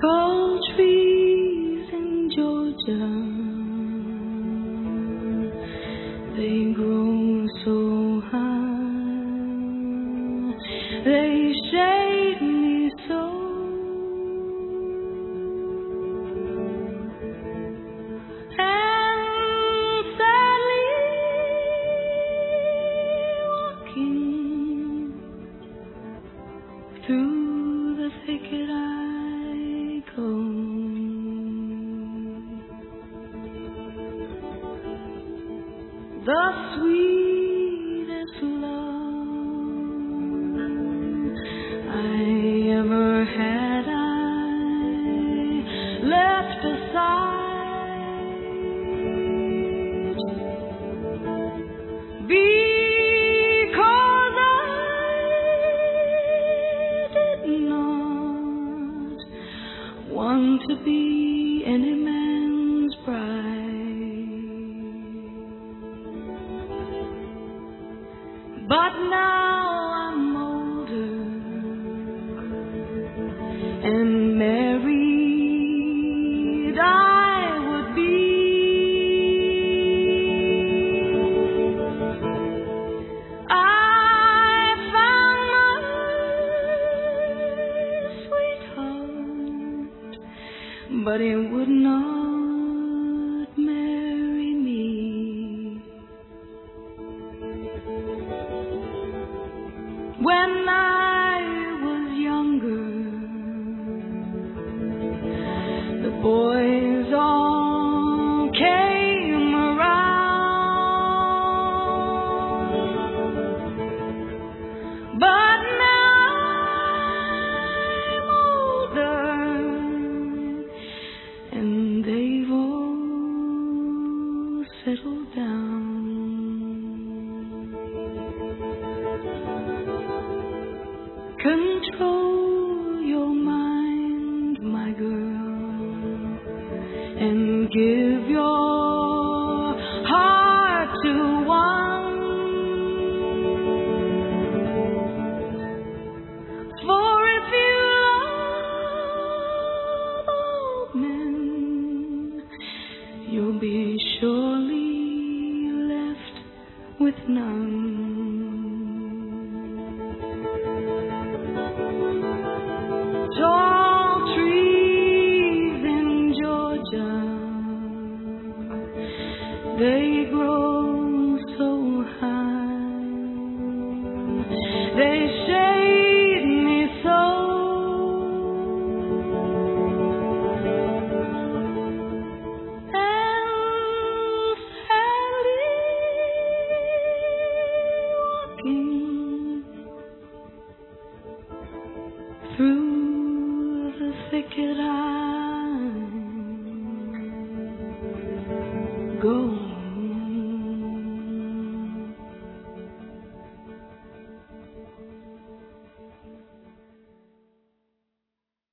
Tall trees in Georgia, they grow so high, they shade me so. And sadly walking through the thicket I go. The sweetest love I ever had, I left aside because I did not want to be any man's bride. But now I'm older and married I would be. I found my sweetheart, but he would not marry me. When I was younger, the boys all came around, but now I'm older and they've all settled down. Control your mind, my girl, and give your heart to one. For if you love all men, you'll be surely left with none. Tall trees in Georgia, they grow so high, they shade me so. And sadly walking through the thicket I go.